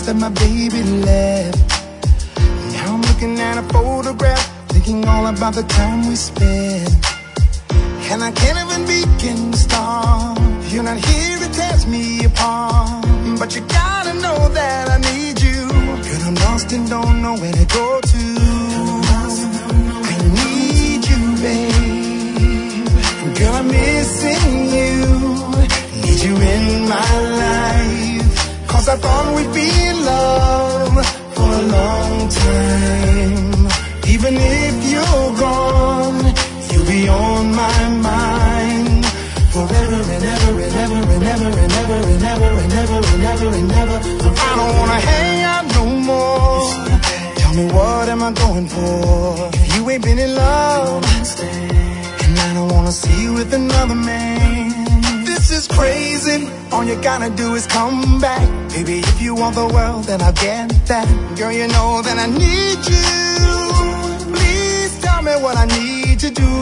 that my baby left. Now I'm looking at a photograph, thinking all about the time we spent. And I can't even begin to start. You're not here, it tears me apart. But you gotta know that I need you. Girl, I'm lost and don't know where to go to. I need you, babe. Girl, I'm missing you. Need you in my life. 'Cause I thought we'd be in love for a long time. Even if you're gone, you'll be on my mind. Forever and ever and ever and ever and ever and ever and ever and ever and ever. I don't wanna hang out no more. Tell me, what am I going for? If you ain't been in love, and I don't wanna see you with another man. This is crazy. All you gotta do is come back. Baby, if you want the world, then I'll get that. Girl, you know that I need you. Please tell me what I need to do.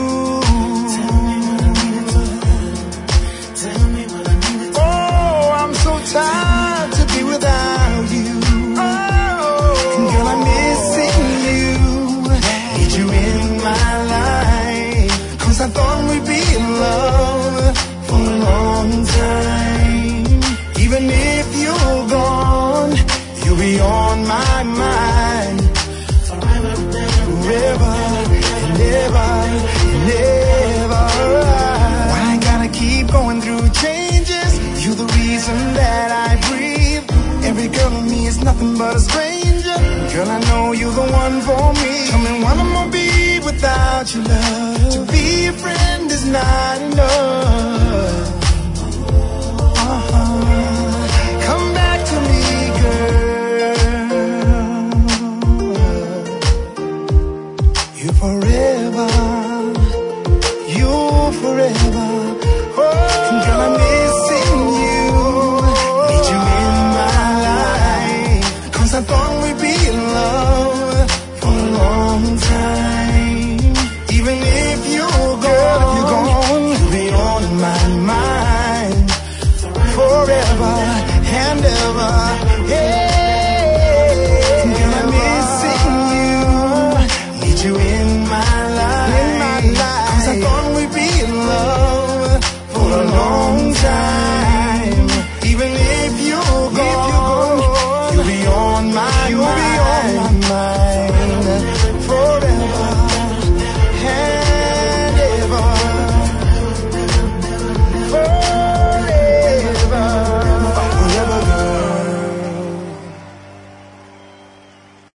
Tired to be without you. Oh, girl, I'm missing you. Need you in my life. 'Cause I thought we'd be in love for a long time. Even if you're gone, you'll be on my mind. Forever and ever and ever. Why I gotta keep going through changes? You're the reason that I breathe. Every girl to me is nothing but a stranger. Girl, I know you're the one for me. Tell me what I'm gonna be without your love. To be a friend is not enough. Come back to me, girl. You're forever. You're forever. Oh, girl, I miss I thought we'd be in love for a long time. Even if you're gone, you'll be on my mind forever and ever.